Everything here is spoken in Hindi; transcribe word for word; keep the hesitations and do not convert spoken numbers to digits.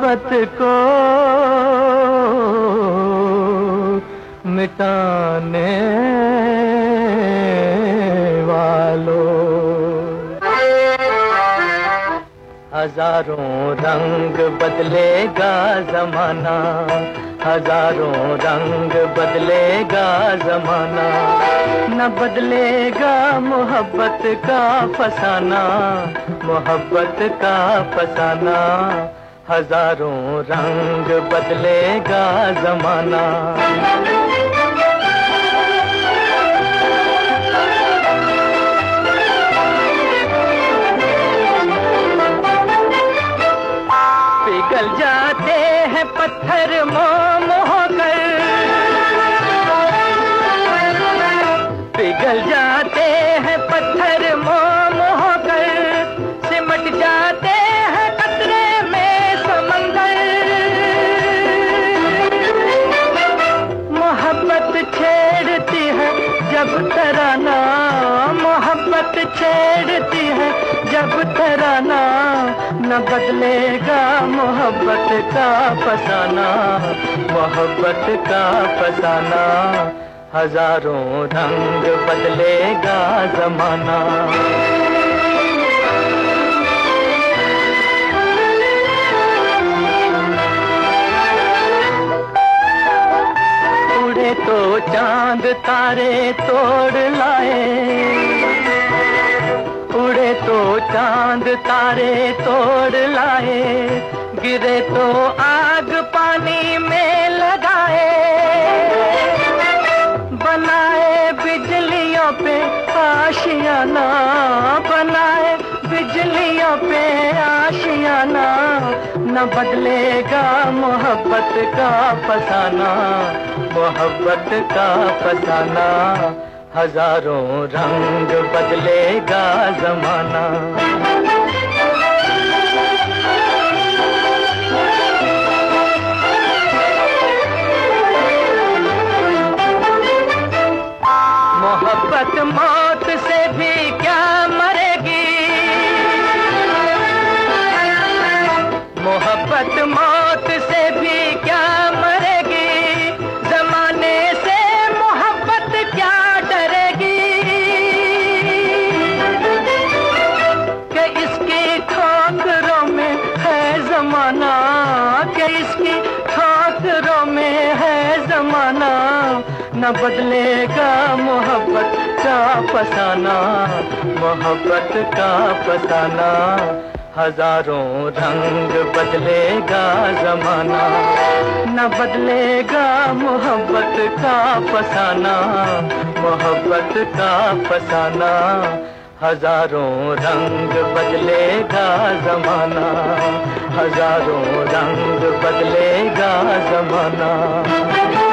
मोहब्बत को मिटाने वालों। हजारों रंग बदलेगा जमाना, हजारों रंग बदलेगा जमाना, न बदलेगा मोहब्बत का फसाना, मोहब्बत का फसाना। हजारों रंग बदलेगा जमाना। पिघल जाते हैं पत्थर मोम होकर, पिघल जाते हैं पत्थर मोम होकर, सिमट जाते हैं कतरे में समंदर। मोहब्बत छेड़ती है जब तराना, मोहब्बत छेड़ती है जब तराना, न बदलेगा मोहब्बत का फसाना, मोहब्बत का फसाना। हजारों रंग बदलेगा जमाना। उड़े तो चांद तारे तोड़ लाए, उड़े तो चांद तारे तोड़ लाए, गिरे तो आग पानी में लगाए, बनाए बिजलियों पे आशियाना, बनाए बिजलियों पे आशियाना। न बदलेगा मोहब्बत का फसाना, मोहब्बत का फसाना। हजारों रंग बदलेगा जमाना। मोहब्बत मौत से भी क्या मरेगी, मोहब्बत मौत से भी क्या मरेगी, जमाने से मोहब्बत क्या डरेगी। कि इसकी ठोकरों में है जमाना, कि इसकी ठोकरों में है जमाना। न बदलेगा मोहब्बत का फसाना, मोहब्बत का फसाना। हजारों रंग बदलेगा जमाना, न बदलेगा मोहब्बत का फसाना, मोहब्बत का फसाना। हजारों रंग बदलेगा जमाना, हजारों रंग बदलेगा जमाना।